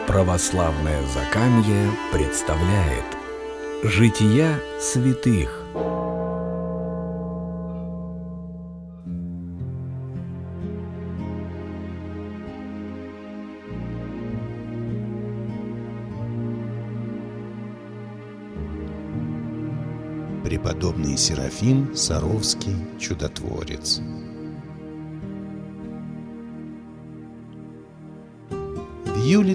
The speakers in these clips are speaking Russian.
Православное Закамье представляет Жития святых. Преподобный Серафим Саровский, чудотворец. В июле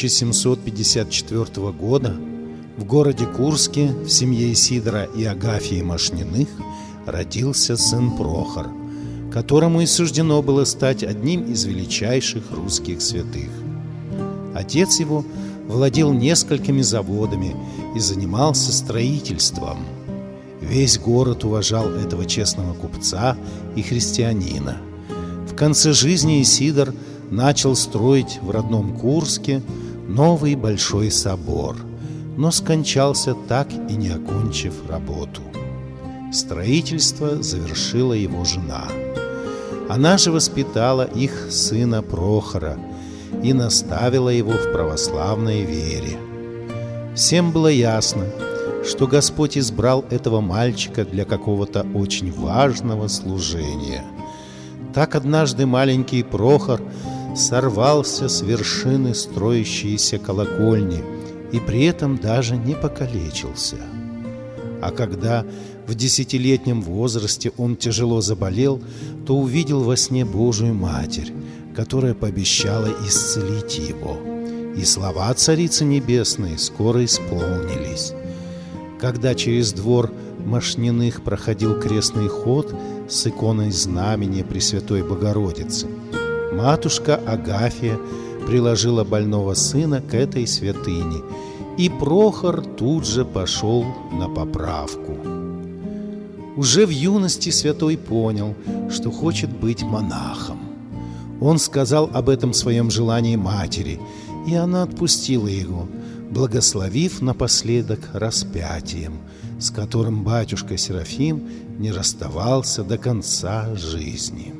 1754 года в городе Курске в семье Исидора и Агафьи Мошниных родился сын Прохор, которому и суждено было стать одним из величайших русских святых. Отец его владел несколькими заводами и занимался строительством. Весь город уважал этого честного купца и христианина. В конце жизни Исидор начал строить в родном Курске новый большой собор, но скончался, так и не окончив работу. Строительство завершила его жена. Она же воспитала их сына Прохора и наставила его в православной вере. Всем было ясно, что Господь избрал этого мальчика для какого-то очень важного служения. Так однажды маленький Прохор сорвался с вершины строящейся колокольни и при этом даже не покалечился. А когда в 10-летнем возрасте он тяжело заболел, то увидел во сне Божию Матерь, которая пообещала исцелить его. И слова Царицы Небесной скоро исполнились. Когда через двор Мошниных проходил крестный ход с иконой знамения Пресвятой Богородицы, матушка Агафья приложила больного сына к этой святыне, и Прохор тут же пошел на поправку. Уже в юности святой понял, что хочет быть монахом. Он сказал об этом своем желании матери, и она отпустила его, благословив напоследок распятием, с которым батюшка Серафим не расставался до конца жизни.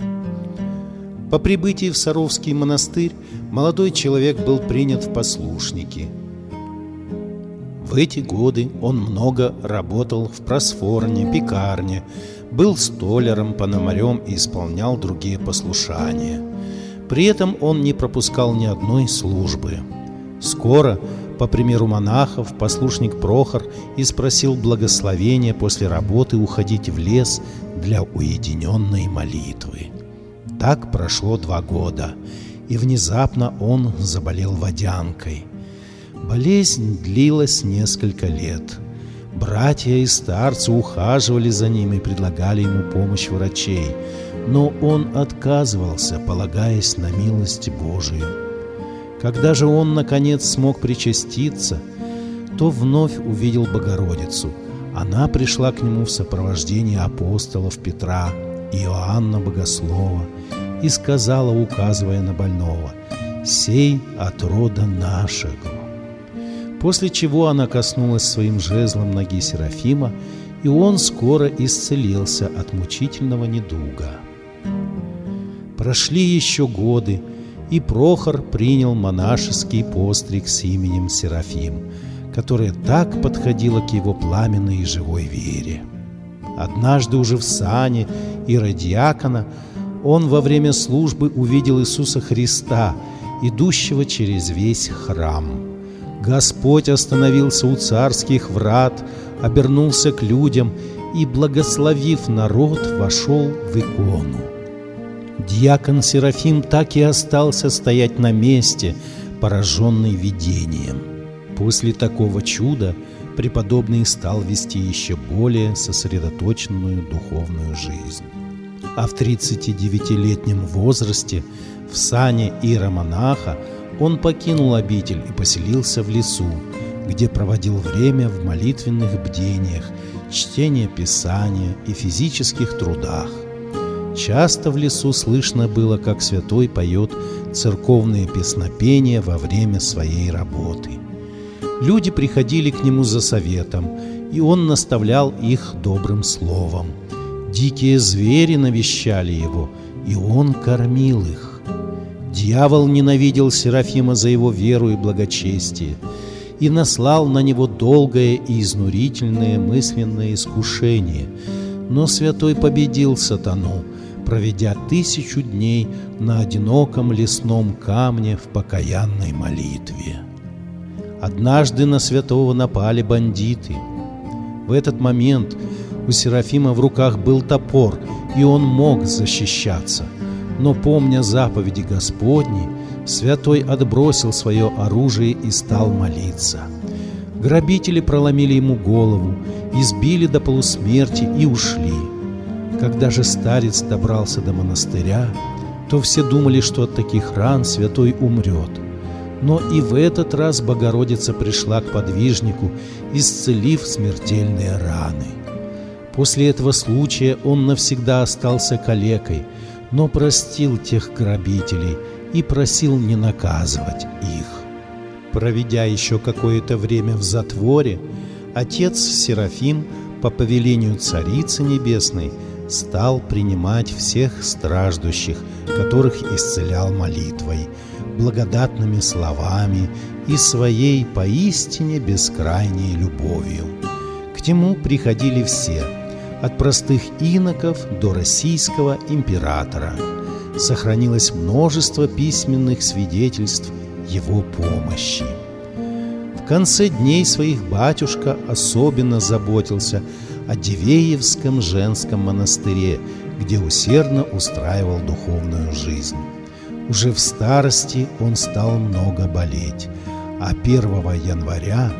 По прибытии в Саровский монастырь молодой человек был принят в послушники. В эти годы он много работал в просфорне, пекарне, был столяром, пономарем и исполнял другие послушания. При этом он не пропускал ни одной службы. Скоро, по примеру монахов, послушник Прохор и спросил благословения после работы уходить в лес для уединенной молитвы. Так прошло 2 года, и внезапно он заболел водянкой. Болезнь длилась несколько лет. Братья и старцы ухаживали за ним и предлагали ему помощь врачей, но он отказывался, полагаясь на милость Божию. Когда же он, наконец, смог причаститься, то вновь увидел Богородицу. Она пришла к нему в сопровождении апостолов Петра и Иоанна Богослова и сказала, указывая на больного: «Сей от рода нашего». После чего она коснулась своим жезлом ноги Серафима, и он скоро исцелился от мучительного недуга. Прошли еще годы, и Прохор принял монашеский постриг с именем Серафим, которое так подходило к его пламенной и живой вере. Однажды уже в сане иродиакона он во время службы увидел Иисуса Христа, идущего через весь храм. Господь остановился у царских врат, обернулся к людям и, благословив народ, вошел в икону. Диакон Серафим так и остался стоять на месте, пораженный видением. После такого чуда преподобный стал вести еще более сосредоточенную духовную жизнь. А в 39-летнем возрасте в сане иеромонаха он покинул обитель и поселился в лесу, где проводил время в молитвенных бдениях, чтении Писания и физических трудах. Часто в лесу слышно было, как святой поет церковные песнопения во время своей работы. Люди приходили к нему за советом, и он наставлял их добрым словом. Дикие звери навещали его, и он кормил их. Дьявол ненавидел Серафима за его веру и благочестие и наслал на него долгое и изнурительное мысленное искушение, но святой победил сатану, проведя 1000 дней на одиноком лесном камне в покаянной молитве. Однажды на святого напали бандиты. В этот момент у Серафима в руках был топор, и он мог защищаться. Но, помня заповеди Господни, святой отбросил свое оружие и стал молиться. Грабители проломили ему голову, избили до полусмерти и ушли. Когда же старец добрался до монастыря, то все думали, что от таких ран святой умрет. Но и в этот раз Богородица пришла к подвижнику, исцелив смертельные раны. После этого случая он навсегда остался калекой, но простил тех грабителей и просил не наказывать их. Проведя еще какое-то время в затворе, отец Серафим по повелению Царицы Небесной стал принимать всех страждущих, которых исцелял молитвой, благодатными словами и своей поистине бескрайней любовью. К нему приходили все, от простых иноков до российского императора. Сохранилось множество письменных свидетельств его помощи. В конце дней своих батюшка особенно заботился о Дивеевском женском монастыре, где усердно устраивал духовную жизнь. Уже в старости он стал много болеть, а 1 января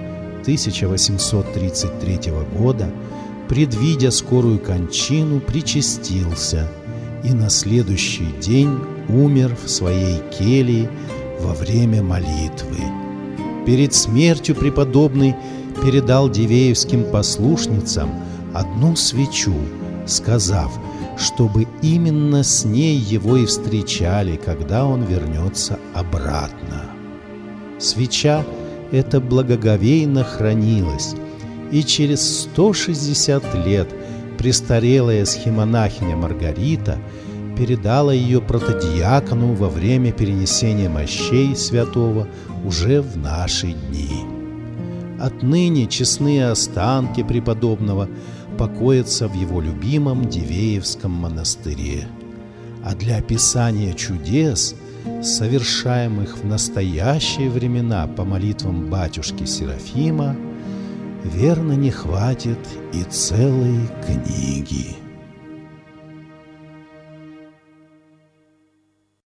1833 года, предвидя скорую кончину, причастился и на следующий день умер в своей келье во время молитвы. Перед смертью преподобный передал дивеевским послушницам одну свечу, сказав, чтобы именно с ней его и встречали, когда он вернется обратно. Свеча эта благоговейно хранилась, и через 160 лет престарелая схимонахиня Маргарита передала ее протодиакону во время перенесения мощей святого уже в наши дни. Отныне честные останки преподобного покоятся в его любимом Дивеевском монастыре. А для описания чудес, совершаемых в настоящие времена по молитвам батюшки Серафима, верно, не хватит и целой книги.